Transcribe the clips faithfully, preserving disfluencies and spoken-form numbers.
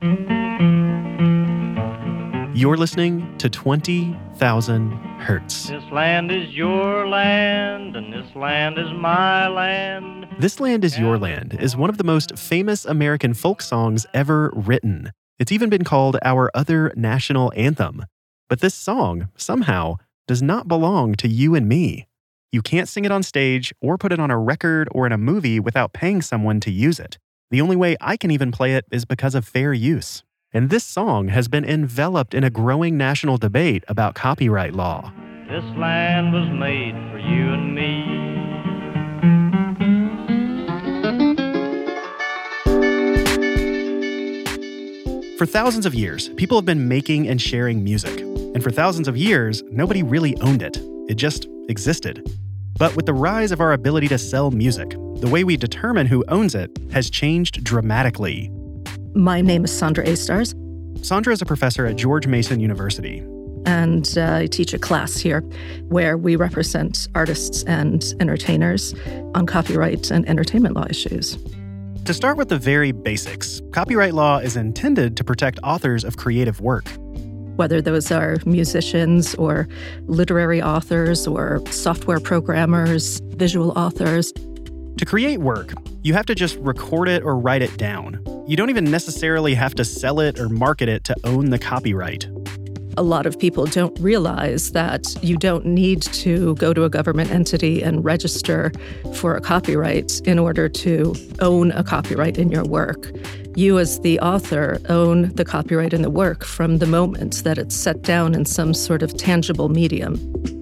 You're listening to twenty thousand Hertz. This land is your land, and this land is my land. This Land Is Your Land is one of the most famous American folk songs ever written. It's even been called our other national anthem. But this song, somehow, does not belong to you and me. You can't sing it on stage or put it on a record or in a movie without paying someone to use it. The only way I can even play it is because of fair use. And this song has been enveloped in a growing national debate about copyright law. This land was made for you and me. For thousands of years, people have been making and sharing music. And for thousands of years, nobody really owned it. It just existed. But with the rise of our ability to sell music, the way we determine who owns it has changed dramatically. My name is Sandra Astars. Sandra is a professor at George Mason University. And uh, I teach a class here where we represent artists and entertainers on copyright and entertainment law issues. To start with the very basics, copyright law is intended to protect authors of creative work. Whether those are musicians or literary authors or software programmers, visual authors. To create work, you have to just record it or write it down. You don't even necessarily have to sell it or market it to own the copyright. A lot of people don't realize that you don't need to go to a government entity and register for a copyright in order to own a copyright in your work. You as the author own the copyright in the work from the moment that it's set down in some sort of tangible medium.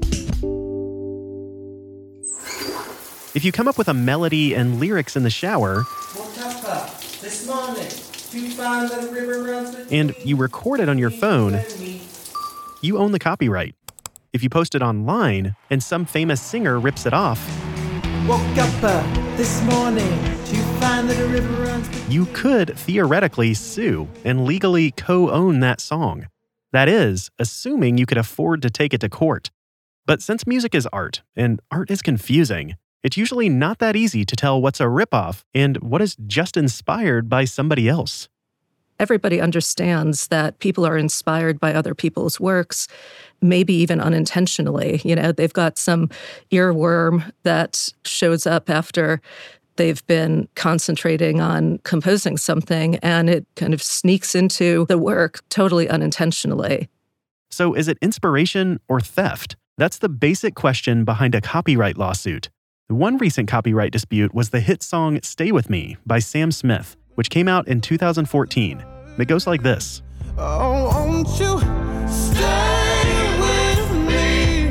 If you come up with a melody and lyrics in the shower, this morning, you find that a river runs between and you record it on your phone, you own the copyright. If you post it online and some famous singer rips it off, woke up uh, this morning to find that a river runs between you could theoretically sue and legally co-own that song. That is, assuming you could afford to take it to court. But since music is art, and art is confusing, it's usually not that easy to tell what's a ripoff and what is just inspired by somebody else. Everybody understands that people are inspired by other people's works, maybe even unintentionally. You know, they've got some earworm that shows up after they've been concentrating on composing something, and it kind of sneaks into the work totally unintentionally. So is it inspiration or theft? That's the basic question behind a copyright lawsuit. One recent copyright dispute was the hit song Stay With Me by Sam Smith, which came out in two thousand fourteen. It goes like this. Oh, won't you stay with me?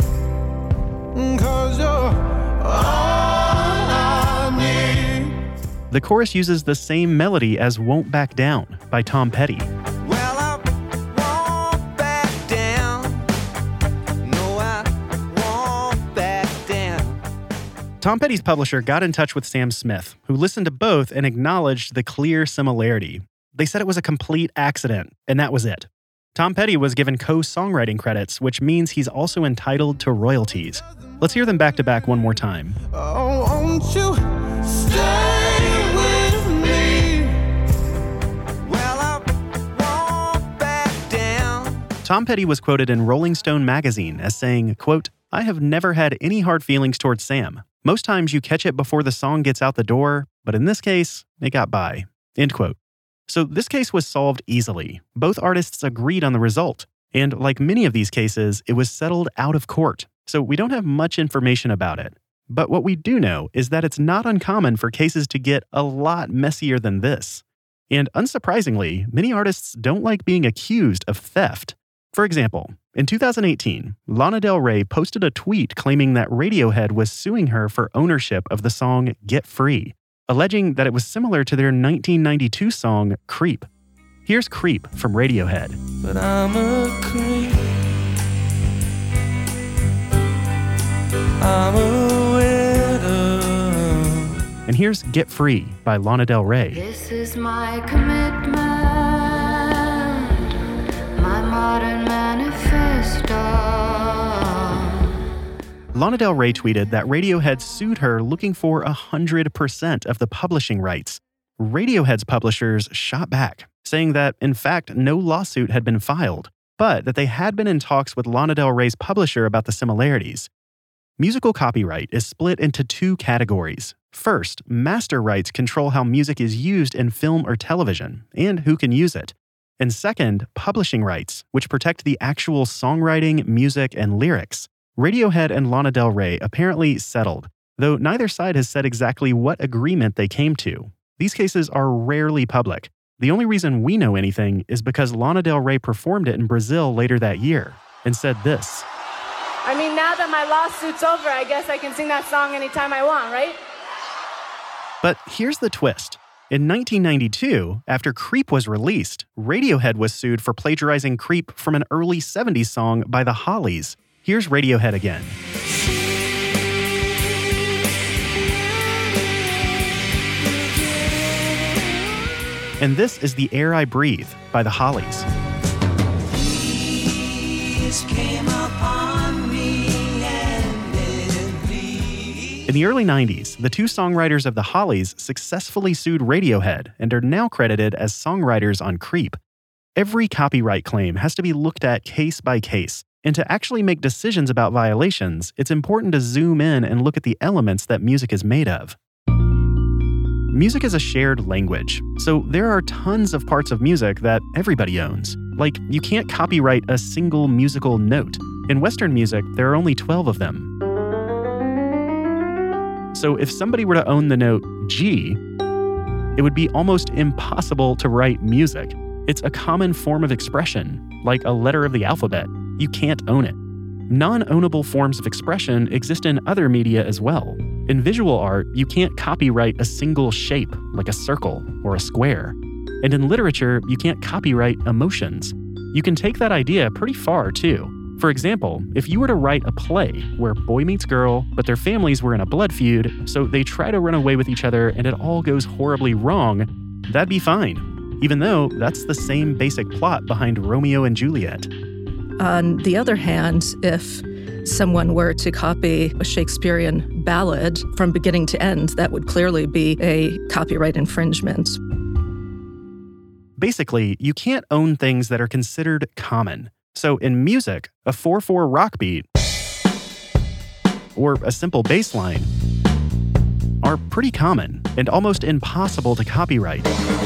'Cause you're all I need. The chorus uses the same melody as Won't Back Down by Tom Petty. Well, I won't back down. No, I won't back down. Tom Petty's publisher got in touch with Sam Smith, who listened to both and acknowledged the clear similarity. They said it was a complete accident, and that was it. Tom Petty was given co-songwriting credits, which means he's also entitled to royalties. Let's hear them back to back one more time. Oh, won't you stay with me? Well, I won't back down. Tom Petty was quoted in Rolling Stone magazine as saying, quote, "I have never had any hard feelings towards Sam. Most times you catch it before the song gets out the door, but in this case, it got by." End quote. So this case was solved easily. Both artists agreed on the result. And like many of these cases, it was settled out of court. So we don't have much information about it. But what we do know is that it's not uncommon for cases to get a lot messier than this. And unsurprisingly, many artists don't like being accused of theft. For example, in two thousand eighteen, Lana Del Rey posted a tweet claiming that Radiohead was suing her for ownership of the song Get Free, alleging that it was similar to their nineteen ninety-two song Creep. Here's Creep from Radiohead. But I'm a creep. I'm a widow. And here's Get Free by Lana Del Rey. This is my commitment, my modern manifesto. Lana Del Rey tweeted that Radiohead sued her looking for one hundred percent of the publishing rights. Radiohead's publishers shot back, saying that, in fact, no lawsuit had been filed, but that they had been in talks with Lana Del Rey's publisher about the similarities. Musical copyright is split into two categories. First, master rights control how music is used in film or television, and who can use it. And second, publishing rights, which protect the actual songwriting, music, and lyrics. Radiohead and Lana Del Rey apparently settled, though neither side has said exactly what agreement they came to. These cases are rarely public. The only reason we know anything is because Lana Del Rey performed it in Brazil later that year and said this. I mean, now that my lawsuit's over, I guess I can sing that song anytime I want, right? But here's the twist. In nineteen ninety-two, after Creep was released, Radiohead was sued for plagiarizing Creep from an early seventies song by the Hollies. Here's Radiohead again. And this is The Air I Breathe by the Hollies. In the early nineties, the two songwriters of the Hollies successfully sued Radiohead and are now credited as songwriters on Creep. Every copyright claim has to be looked at case by case, and to actually make decisions about violations, it's important to zoom in and look at the elements that music is made of. Music is a shared language, so there are tons of parts of music that everybody owns. Like, you can't copyright a single musical note. In Western music, there are only twelve of them. So if somebody were to own the note G, it would be almost impossible to write music. It's a common form of expression, like a letter of the alphabet. You can't own it. Non-ownable forms of expression exist in other media as well. In visual art, you can't copyright a single shape, like a circle or a square. And in literature, you can't copyright emotions. You can take that idea pretty far, too. For example, if you were to write a play where boy meets girl, but their families were in a blood feud, so they try to run away with each other and it all goes horribly wrong, that'd be fine, even though that's the same basic plot behind Romeo and Juliet. On the other hand, if someone were to copy a Shakespearean ballad from beginning to end, that would clearly be a copyright infringement. Basically, you can't own things that are considered common. So in music, a four four rock beat or a simple bass line are pretty common and almost impossible to copyright.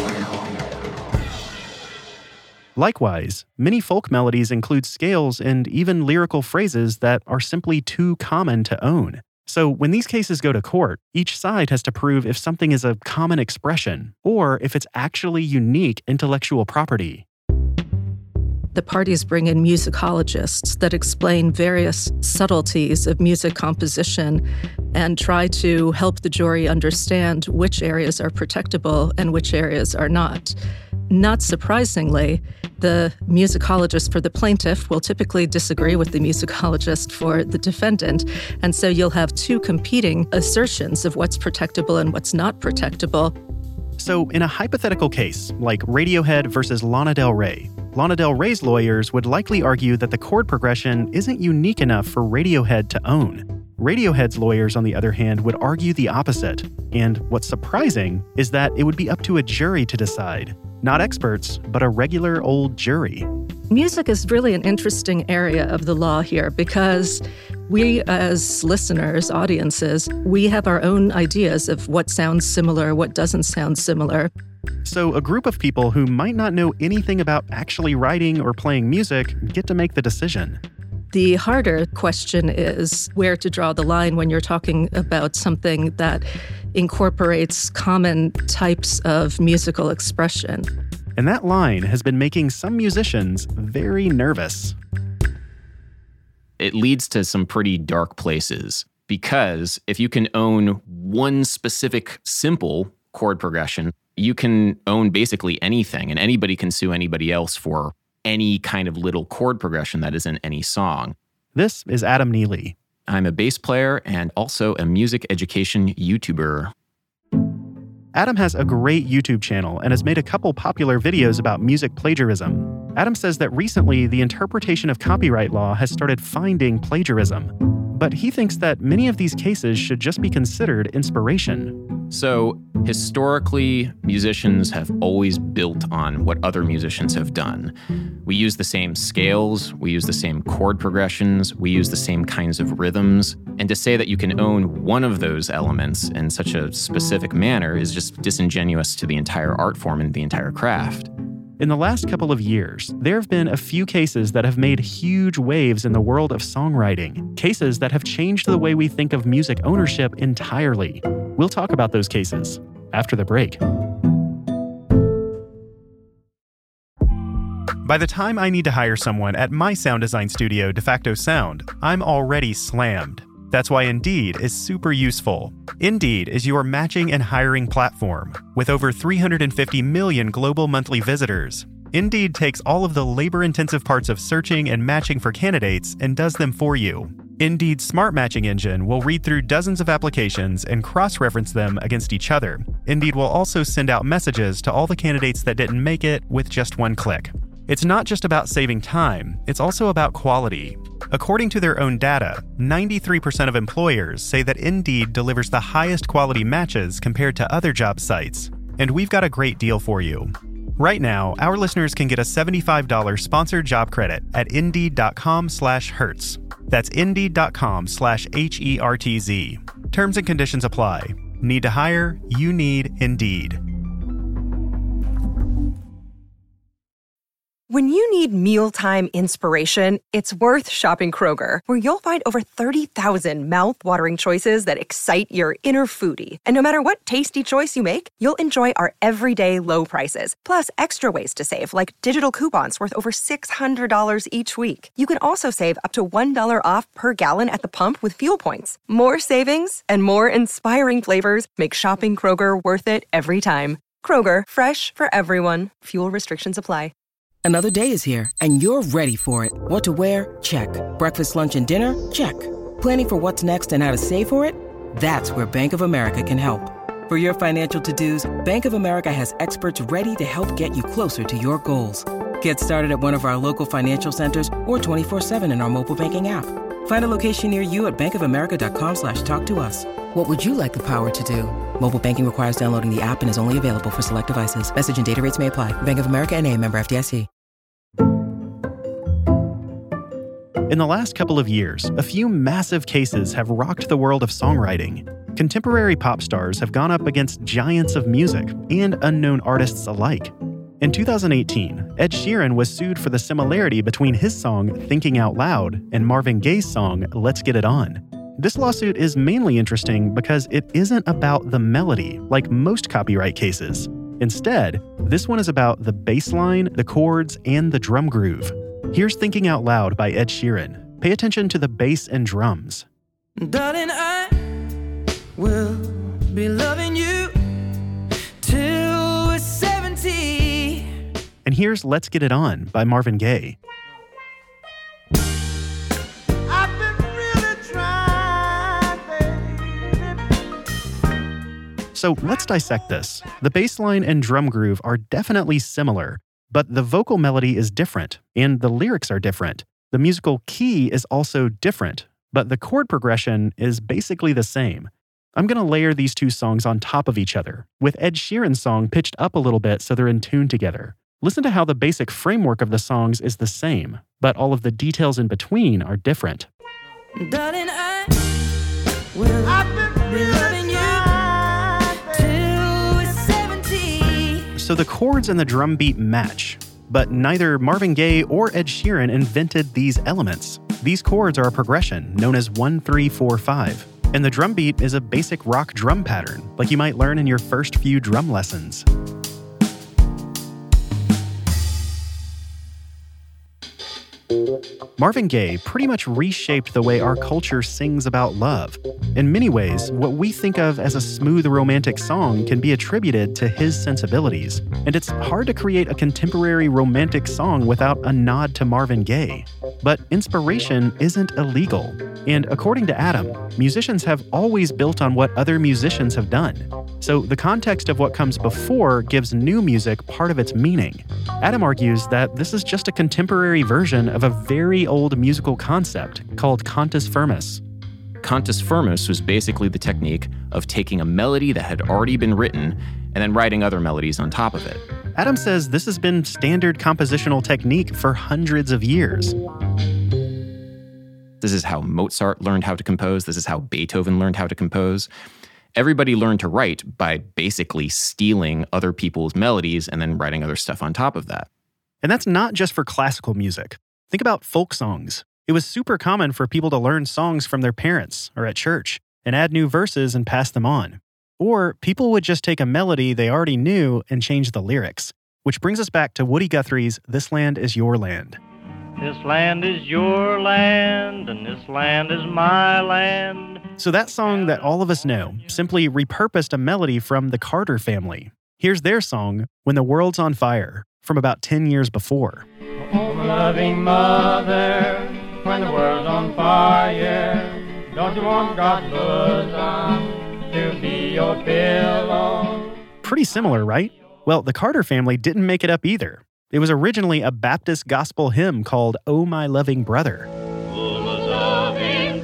Likewise, many folk melodies include scales and even lyrical phrases that are simply too common to own. So when these cases go to court, each side has to prove if something is a common expression or if it's actually unique intellectual property. The parties bring in musicologists that explain various subtleties of music composition and try to help the jury understand which areas are protectable and which areas are not. Not surprisingly, the musicologist for the plaintiff will typically disagree with the musicologist for the defendant, and so you'll have two competing assertions of what's protectable and what's not protectable. So in a hypothetical case, like Radiohead versus Lana Del Rey, Lana Del Rey's lawyers would likely argue that the chord progression isn't unique enough for Radiohead to own. Radiohead's lawyers, on the other hand, would argue the opposite. And what's surprising is that it would be up to a jury to decide. Not experts, but a regular old jury. Music is really an interesting area of the law here because we as listeners, audiences, we have our own ideas of what sounds similar, what doesn't sound similar. So a group of people who might not know anything about actually writing or playing music get to make the decision. The harder question is where to draw the line when you're talking about something that incorporates common types of musical expression. And that line has been making some musicians very nervous. It leads to some pretty dark places because if you can own one specific simple chord progression, you can own basically anything, and anybody can sue anybody else for any kind of little chord progression that is in any song. This is Adam Neely. I'm a bass player and also a music education YouTuber. Adam has a great YouTube channel and has made a couple popular videos about music plagiarism. Adam says that recently the interpretation of copyright law has started finding plagiarism. But he thinks that many of these cases should just be considered inspiration. So, historically, musicians have always built on what other musicians have done. We use the same scales, we use the same chord progressions, we use the same kinds of rhythms. And to say that you can own one of those elements in such a specific manner is just disingenuous to the entire art form and the entire craft. In the last couple of years, there have been a few cases that have made huge waves in the world of songwriting, cases that have changed the way we think of music ownership entirely. We'll talk about those cases after the break. By the time I need to hire someone at my sound design studio, DeFacto Sound, I'm already slammed. That's why Indeed is super useful. Indeed is your matching and hiring platform. With over three hundred fifty million global monthly visitors, Indeed takes all of the labor-intensive parts of searching and matching for candidates and does them for you. Indeed's smart matching engine will read through dozens of applications and cross-reference them against each other. Indeed will also send out messages to all the candidates that didn't make it with just one click. It's not just about saving time, it's also about quality. According to their own data, ninety-three percent of employers say that Indeed delivers the highest quality matches compared to other job sites. And we've got a great deal for you. Right now, our listeners can get a seventy-five dollars sponsored job credit at Indeed.com slash Hertz. That's Indeed.com slash H E R T Z. Terms and conditions apply. Need to hire? You need Indeed. When you need mealtime inspiration, it's worth shopping Kroger, where you'll find over thirty thousand mouth-watering choices that excite your inner foodie. And no matter what tasty choice you make, you'll enjoy our everyday low prices, plus extra ways to save, like digital coupons worth over six hundred dollars each week. You can also save up to one dollar off per gallon at the pump with fuel points. More savings and more inspiring flavors make shopping Kroger worth it every time. Kroger, fresh for everyone. Fuel restrictions apply. Another day is here, and you're ready for it. What to wear? Check. Breakfast, lunch, and dinner? Check. Planning for what's next and how to save for it? That's where Bank of America can help. For your financial to-dos, Bank of America has experts ready to help get you closer to your goals. Get started at one of our local financial centers or twenty-four seven in our mobile banking app. Find a location near you at bankofamerica.com slash talk to us. What would you like the power to do? Mobile banking requires downloading the app and is only available for select devices. Message and data rates may apply. Bank of America N A, member F D I C. In the last couple of years, a few massive cases have rocked the world of songwriting. Contemporary pop stars have gone up against giants of music and unknown artists alike. In two thousand eighteen, Ed Sheeran was sued for the similarity between his song Thinking Out Loud and Marvin Gaye's song Let's Get It On. This lawsuit is mainly interesting because it isn't about the melody, like most copyright cases. Instead, this one is about the bass line, the chords, and the drum groove. Here's Thinking Out Loud by Ed Sheeran. Pay attention to the bass and drums. Darling, I will be loving you till we're seventy. And here's Let's Get It On by Marvin Gaye. I've been really trying, baby. So let's dissect this. The bass line and drum groove are definitely similar, but the vocal melody is different, and the lyrics are different. The musical key is also different, but the chord progression is basically the same. I'm going to layer these two songs on top of each other, with Ed Sheeran's song pitched up a little bit so they're in tune together. Listen to how the basic framework of the songs is the same, but all of the details in between are different. Darling, I will be loving you till we're seventy. So the chords and the drum beat match, but neither Marvin Gaye or Ed Sheeran invented these elements. These chords are a progression known as one three four five, and the drum beat is a basic rock drum pattern, like you might learn in your first few drum lessons. Marvin Gaye pretty much reshaped the way our culture sings about love. In many ways, what we think of as a smooth romantic song can be attributed to his sensibilities, and it's hard to create a contemporary romantic song without a nod to Marvin Gaye. But inspiration isn't illegal, and according to Adam, musicians have always built on what other musicians have done. So the context of what comes before gives new music part of its meaning. Adam argues that this is just a contemporary version of a very old musical concept called cantus firmus. Cantus firmus was basically the technique of taking a melody that had already been written and then writing other melodies on top of it. Adam says this has been standard compositional technique for hundreds of years. This is how Mozart learned how to compose. This is how Beethoven learned how to compose. Everybody learned to write by basically stealing other people's melodies and then writing other stuff on top of that. And that's not just for classical music. Think about folk songs. It was super common for people to learn songs from their parents or at church and add new verses and pass them on. Or people would just take a melody they already knew and change the lyrics. Which brings us back to Woody Guthrie's This Land Is Your Land. This land is your land, and this land is my land. So that song that all of us know simply repurposed a melody from the Carter Family. Here's their song, When the World's on Fire, from about ten years before. Oh, loving mother, when the world's on fire, don't you want God's bosom to be your pillow? Pretty similar, right? Well, the Carter Family didn't make it up either. It was originally a Baptist gospel hymn called Oh My Loving Brother. Oh, my loving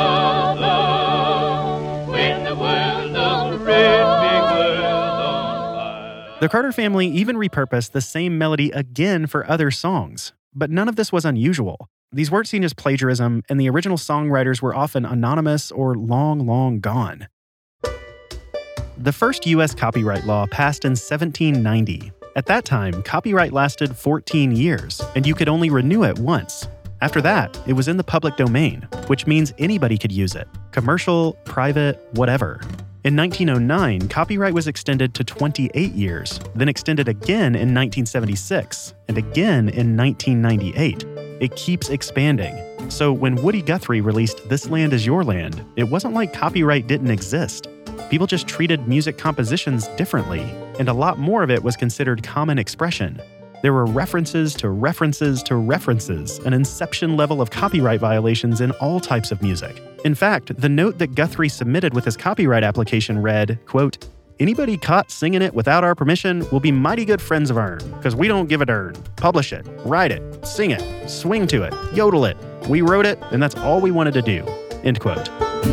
brother, when the world's on the red big world's on fire. The Carter Family even repurposed the same melody again for other songs, but none of this was unusual. These weren't seen as plagiarism, and the original songwriters were often anonymous or long, long gone. The first U S copyright law passed in seventeen ninety. At that time, copyright lasted fourteen years, and you could only renew it once. After that, it was in the public domain, which means anybody could use it. Commercial, private, whatever. In nineteen oh nine, copyright was extended to twenty-eight years, then extended again in nineteen seventy-six, and again in nineteen ninety-eight. It keeps expanding. So when Woody Guthrie released This Land Is Your Land, it wasn't like copyright didn't exist. People just treated music compositions differently, and a lot more of it was considered common expression. There were references to references to references, an inception level of copyright violations in all types of music. In fact, the note that Guthrie submitted with his copyright application read, quote, "Anybody caught singing it without our permission will be mighty good friends of ourn, because we don't give a darn. Publish it, write it, sing it, swing to it, yodel it. We wrote it, and that's all we wanted to do." End quote.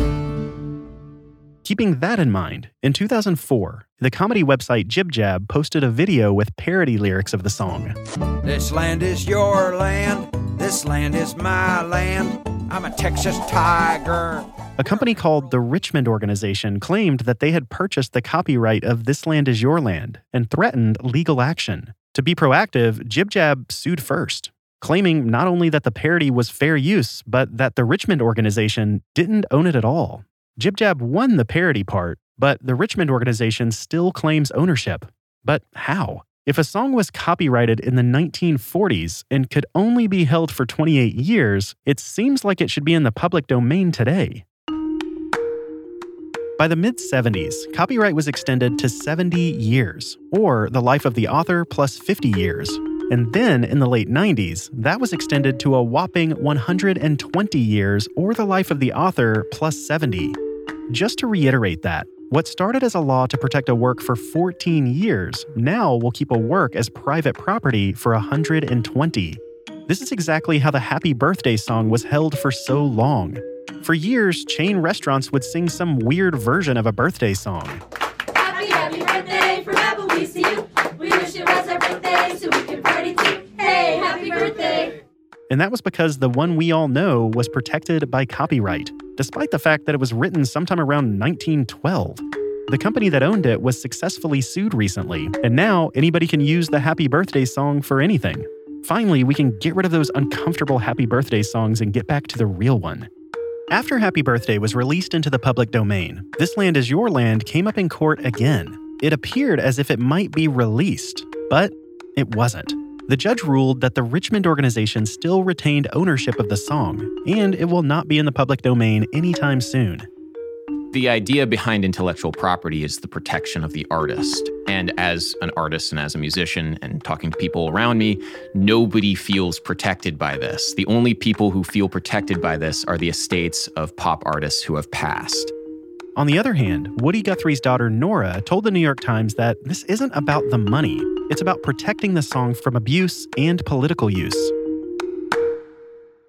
Keeping that in mind, in two thousand four, the comedy website Jib Jab posted a video with parody lyrics of the song. This land is your land, this land is my land, I'm a Texas tiger. A company called the Richmond Organization claimed that they had purchased the copyright of This Land Is Your Land and threatened legal action. To be proactive, Jib Jab sued first, claiming not only that the parody was fair use, but that the Richmond Organization didn't own it at all. Jib Jab won the parody part, but the Richmond Organization still claims ownership. But how? If a song was copyrighted in the nineteen forties and could only be held for twenty-eight years, it seems like it should be in the public domain today. By the mid-seventies, copyright was extended to seventy years, or the life of the author plus fifty years. And then, in the late nineties, that was extended to a whopping one hundred twenty years, or the life of the author plus seventy. Just to reiterate that, what started as a law to protect a work for fourteen years now will keep a work as private property for one hundred twenty. This is exactly how the Happy Birthday song was held for so long. For years, chain restaurants would sing some weird version of a birthday song. Happy, happy birthday from Applebee's to you. We wish it was our birthday so we can party too. Hey, happy birthday! And that was because the one we all know was protected by copyright, despite the fact that it was written sometime around nineteen twelve. The company that owned it was successfully sued recently, and now anybody can use the Happy Birthday song for anything. Finally, we can get rid of those uncomfortable Happy Birthday songs and get back to the real one. After Happy Birthday was released into the public domain, This Land Is Your Land came up in court again. It appeared as if it might be released, but it wasn't. The judge ruled that the Richmond Organization still retained ownership of the song, and it will not be in the public domain anytime soon. The idea behind intellectual property is the protection of the artist. And as an artist and as a musician and talking to people around me, nobody feels protected by this. The only people who feel protected by this are the estates of pop artists who have passed. On the other hand, Woody Guthrie's daughter Nora told the New York Times that this isn't about the money. It's about protecting the song from abuse and political use.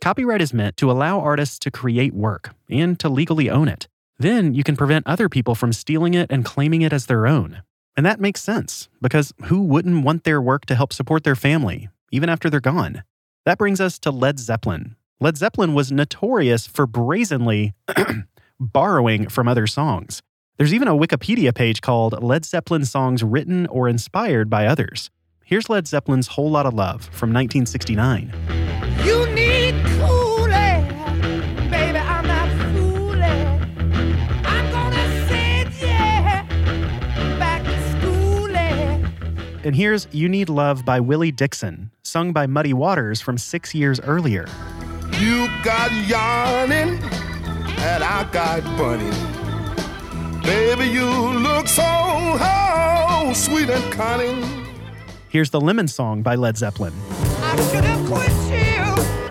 Copyright is meant to allow artists to create work and to legally own it. Then you can prevent other people from stealing it and claiming it as their own. And that makes sense, because who wouldn't want their work to help support their family, even after they're gone? That brings us to Led Zeppelin. Led Zeppelin was notorious for brazenly borrowing from other songs. There's even a Wikipedia page called Led Zeppelin Songs Written or Inspired by Others. Here's Led Zeppelin's Whole Lotta Love from nineteen sixty-nine. You need cooling, baby, I'm not fooling. I'm gonna send you back to schooling. And here's You Need Love by Willie Dixon, sung by Muddy Waters from six years earlier. You got yarning, and I got bunny. Baby, you look so oh, sweet and cunning. Here's the Lemon Song by Led Zeppelin. I should have quit you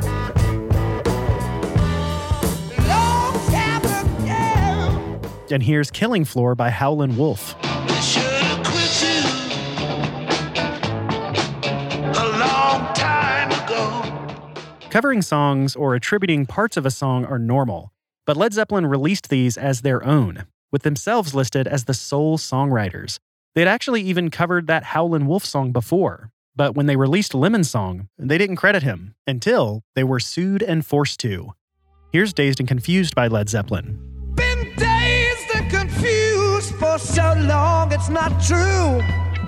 long time ago. And here's Killing Floor by Howlin' Wolf. I should have quit you a long time ago. Covering songs or attributing parts of a song are normal, but Led Zeppelin released these as their own, with themselves listed as the sole songwriters. They'd actually even covered that Howlin' Wolf song before, but when they released Lemon Song, they didn't credit him until they were sued and forced to. Here's Dazed and Confused by Led Zeppelin. Been dazed and confused for so long, it's not true.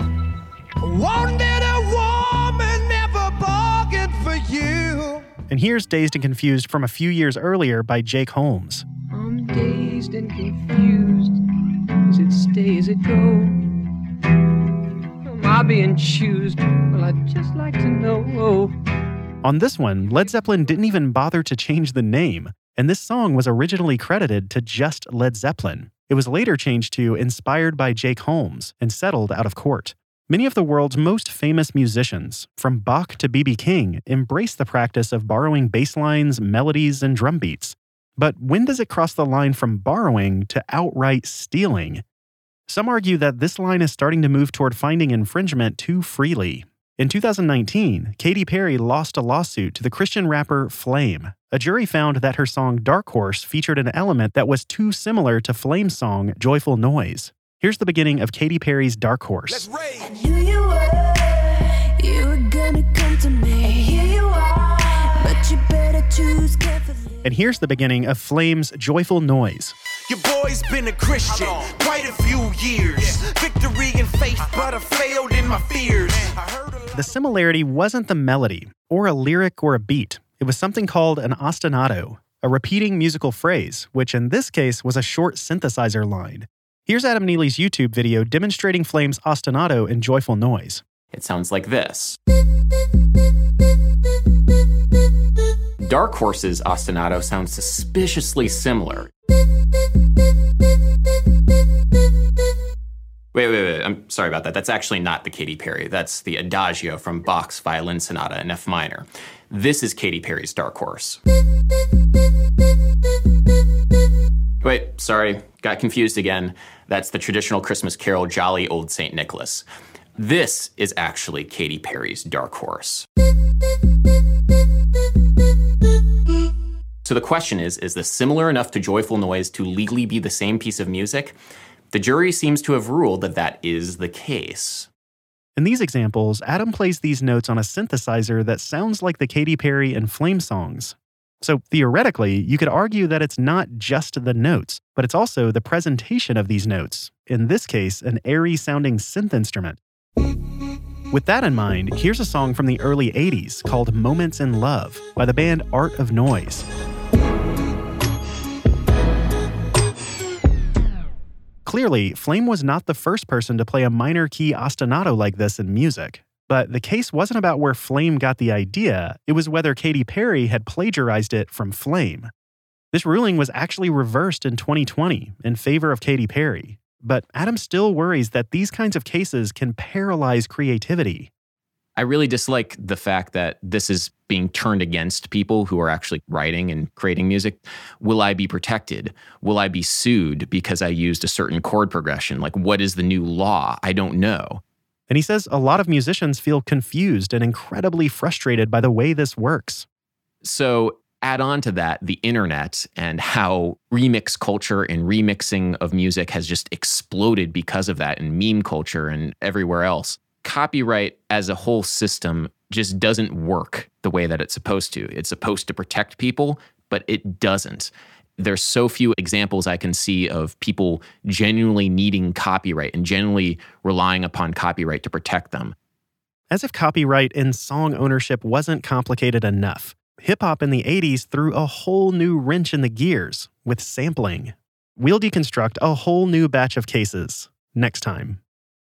Wanted a woman, never bargained for you. And here's Dazed and Confused from a few years earlier by Jake Holmes. I'm dazed and confused. Is it stay, is it go? Am I being choosed? Well, I'd just like to know. On this one, Led Zeppelin didn't even bother to change the name, and this song was originally credited to just Led Zeppelin. It was later changed to Inspired by Jake Holmes and settled out of court. Many of the world's most famous musicians, from Bach to B B King, embrace the practice of borrowing bass lines, melodies, and drum beats. But when does it cross the line from borrowing to outright stealing? Some argue that this line is starting to move toward finding infringement too freely. In two thousand nineteen, Katy Perry lost a lawsuit to the Christian rapper Flame. A jury found that her song Dark Horse featured an element that was too similar to Flame's song Joyful Noise. Here's the beginning of Katy Perry's Dark Horse. I knew you were, you were gonna come to me. And here you are, but you better choose carefully. And here's the beginning of Flame's Joyful Noise. Your boy's been a Christian quite a few years. Victory in faith, but I failed in my fears. The similarity wasn't the melody, or a lyric or a beat. It was something called an ostinato, a repeating musical phrase, which in this case was a short synthesizer line. Here's Adam Neely's YouTube video demonstrating Flame's ostinato in Joyful Noise. It sounds like this. Dark Horse's ostinato sounds suspiciously similar. Wait, wait, wait, I'm sorry about that. That's actually not the Katy Perry. That's the Adagio from Bach's Violin Sonata in F minor. This is Katy Perry's Dark Horse. Wait, sorry, got confused again. That's the traditional Christmas carol Jolly Old Saint Nicholas. This is actually Katy Perry's Dark Horse. So the question is, is this similar enough to Joyful Noise to legally be the same piece of music? The jury seems to have ruled that that is the case. In these examples, Adam plays these notes on a synthesizer that sounds like the Katy Perry and Flame songs. So theoretically, you could argue that it's not just the notes, but it's also the presentation of these notes, in this case, an airy-sounding synth instrument. With that in mind, here's a song from the early eighties called Moments in Love by the band Art of Noise. Clearly, Flame was not the first person to play a minor key ostinato like this in music. But the case wasn't about where Flame got the idea, it was whether Katy Perry had plagiarized it from Flame. This ruling was actually reversed in twenty twenty in favor of Katy Perry. But Adam still worries that these kinds of cases can paralyze creativity. I really dislike the fact that this is being turned against people who are actually writing and creating music. Will I be protected? Will I be sued because I used a certain chord progression? Like, what is the new law? I don't know. And he says a lot of musicians feel confused and incredibly frustrated by the way this works. So add on to that the internet and how remix culture and remixing of music has just exploded because of that, and meme culture and everywhere else. Copyright as a whole system just doesn't work the way that it's supposed to. It's supposed to protect people, but it doesn't. There's so few examples I can see of people genuinely needing copyright and genuinely relying upon copyright to protect them. As if copyright and song ownership wasn't complicated enough, hip-hop in the eighties threw a whole new wrench in the gears with sampling. We'll deconstruct a whole new batch of cases next time.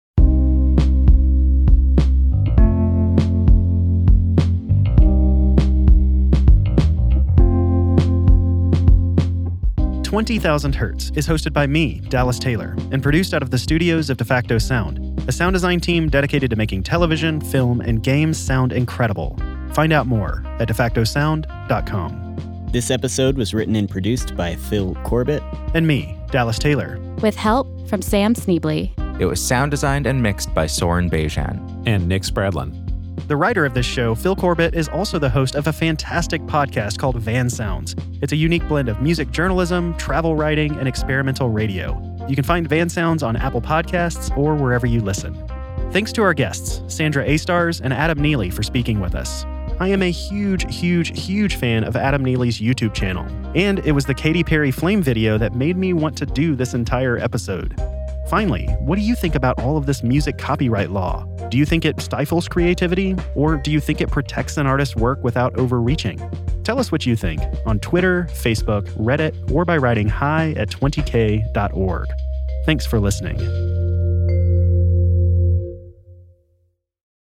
twenty thousand Hertz is hosted by me, Dallas Taylor, and produced out of the studios of DeFacto Sound, a sound design team dedicated to making television, film, and games sound incredible. Find out more at de facto sound dot com. This episode was written and produced by Phil Corbett. And me, Dallas Taylor. With help from Sam Sneebly. It was sound designed and mixed by Soren Bejan. And Nick Spradlin. The writer of this show, Phil Corbett, is also the host of a fantastic podcast called Van Sounds. It's a unique blend of music journalism, travel writing, and experimental radio. You can find Van Sounds on Apple Podcasts or wherever you listen. Thanks to our guests, Sandra Astars and Adam Neely, for speaking with us. I am a huge, huge, huge fan of Adam Neely's YouTube channel, and it was the Katy Perry Flame video that made me want to do this entire episode. Finally, what do you think about all of this music copyright law? Do you think it stifles creativity, or do you think it protects an artist's work without overreaching? Tell us what you think on Twitter, Facebook, Reddit, or by writing hi at twenty k dot org. Thanks for listening.